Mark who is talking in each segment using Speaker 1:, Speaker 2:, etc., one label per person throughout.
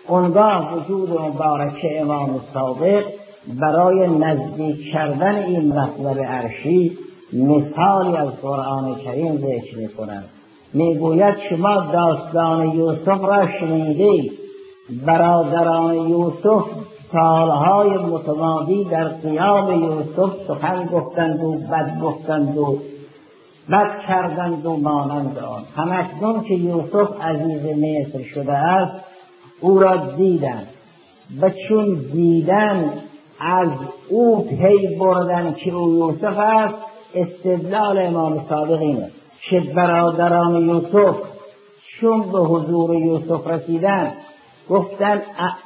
Speaker 1: اونگاه وجود مبارک امام صادق برای نزدیک کردن این مطلب عرشی مثالی از قرآن کریم ذکر می‌کند. میگوید شما داستان یوسف را شنیدید. برادران یوسف سالهای متمادی در قیام یوسف سخن گفتند و بد گفتند و بد کردند و مانند آن. همکنون که یوسف عزیز مصر شده است او را دیدند و چون دیدن از او پی بردن که او یوسف است، استدلال امام صادق اینه که برادران یوسف چون به حضور یوسف رسیدن گفتن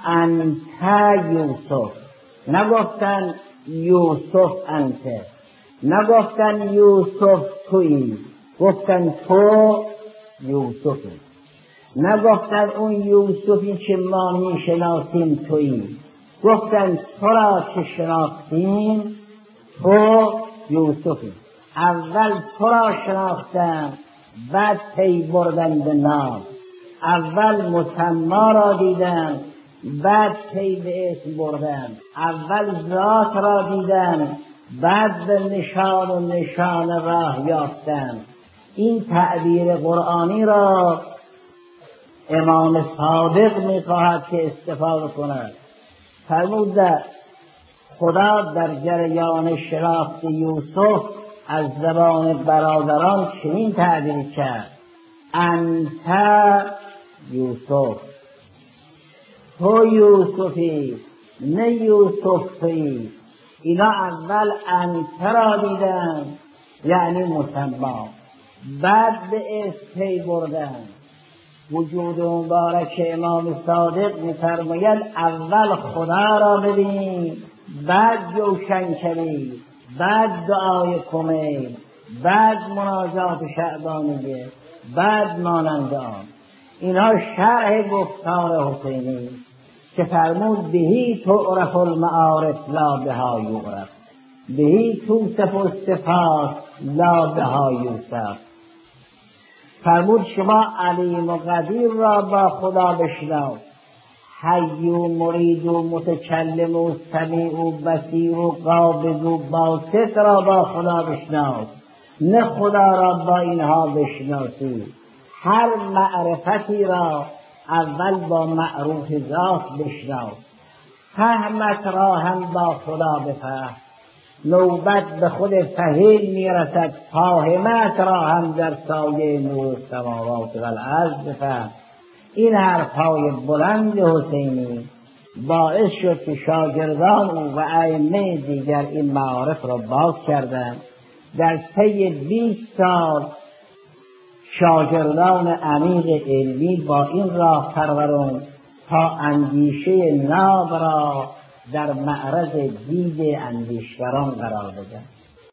Speaker 1: انت یوسف، نگفتن یوسف انت، نگفتن یوسف تویی، گفتن تو یوسفی. نگفتن اون یوسفی که ما میشناسیم تویی، گفتن تو را که شناختیم تو یوسفی. اول تو را شناختن بعد پی بردن به نام. اول مسما را دیدن بعد پی به اسم بردن. اول ذات را دیدن بعد به نشان و نشان راه یافتن. این تعبیر قرآنی را امام صادق می‌خواهد که استفاده کند. فرمود خدا در جریان شناخت یوسف از زبان برادران چنین تعبیر کرد: انت یوسف، تو یوسفی نه یوسف تویی. اینا اول انت را دیدن یعنی مسما، بعد به اسم پی بردن. وجود مبارک امام صادق می‌فرماید اول خدا را ببین، بعد جوشن کنی، بعد دعای کمیل، بعد مناجات شعبانیه، بعد مانند آن. اینها شرح گفتار حسینی که فرمود بهی تعرف المعارف لا بها یعرف، بهی توصف الصفات لا بها یوصف. فرمود شما علیم و قدیر را با خدا بشناس، حی و مرید و متکلم و سمیع و بصیر و قابض و باسط را با خدا بشناس، نه خدا را با اینها بشناسی. هر معرفتی را اول با معروف ذات بشناس. فهمت را هم با خدا بفهم، نوبت به خود فهیم میرسد فاهمت را هم در سایه نور السماوات و الارض بفهم. این حرفهای بلند حسینی باعث شد که شاگردان او و ائمه دیگر این معارف را باز کردند. در طی 20 سال شاگردان عمیق علمی با این راه پروران تا اندیشه ناب را در معرض دید اندیشگران قرار بدهند.